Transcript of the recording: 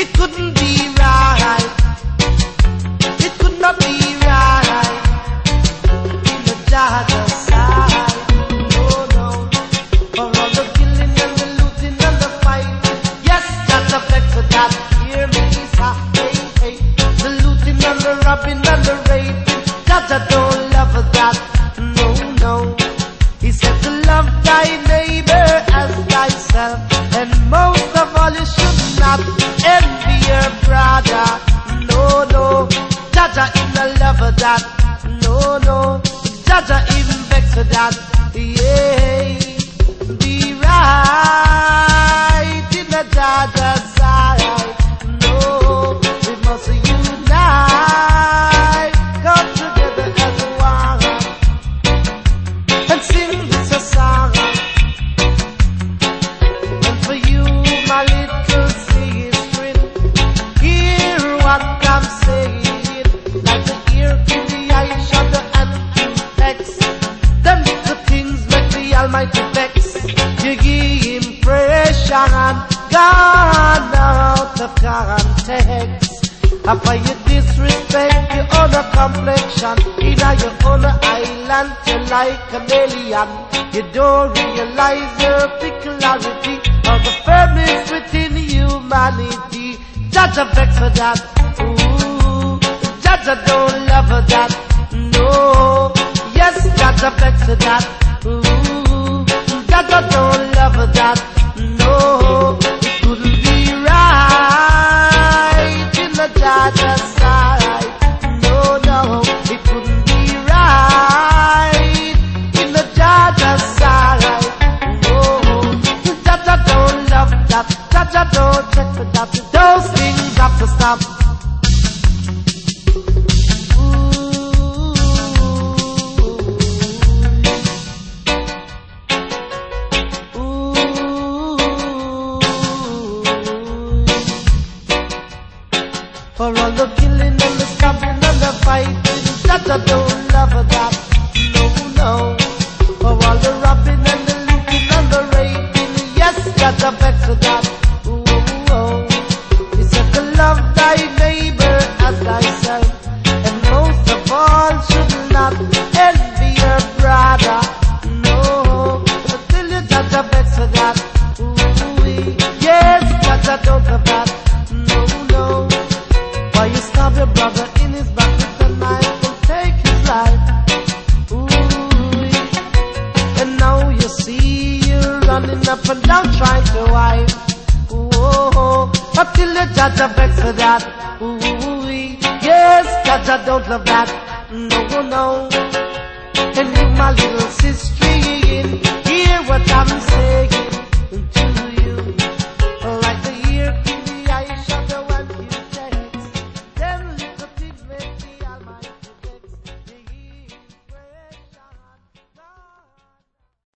couldn't be right. It could not be right. In the Jaja's side, no, no. For all the killing and the looting and the fight, yes, Jaja vex for that. Hear me, sir, hey, hey. The looting and the robbing and the raping, Jaja don't love that. No, no. He said to love thy neighbor as thyself, and most of all you should not envy your brother. No, no. Jaja in the love of that. No, no. Jaja even vex for that. Yeah. Be right in the Jaja side. No, we must unite, come together as one, and sing this a song. And for you, my little sister, hear what I'm saying. Like the ear in the eye, shudder and infects. Them little things make the Almighty vex. You give impression gone out of context. After you disrespect your own complexion, in your own island, you're like a alien. You don't realize your peculiarity or the firmness within humanity. Jaja vex for that. Ooh, Jaja don't love that. No, yes, Jaja vex for that. Ooh, Jaja don't love that. No, it couldn't be right in the Jaja side. No, no, it couldn't be right in the Jaja side. No, Jaja don't love that. Jaja don't check for that. Those things have to stop. For all the killing and the stabbing and the fighting, Jaja don't love that. No, no. For all the robbing and the looting and the raping, yes, Jaja vex for that. Ooh, oh. He said to love thy neighbor as thyself, and most of all should not envy your brother. No, but tell you Jaja vex for that. Ooh, yes, Jaja don't love that. No, no. Why you stab your brother in his back with a knife and take his life? Ooh, and now you see you running up and down trying to wipe. Ooh, until the Jaja vex for that. Ooh, yes, Jaja don't love that. No, no. And you, my little sister, hear what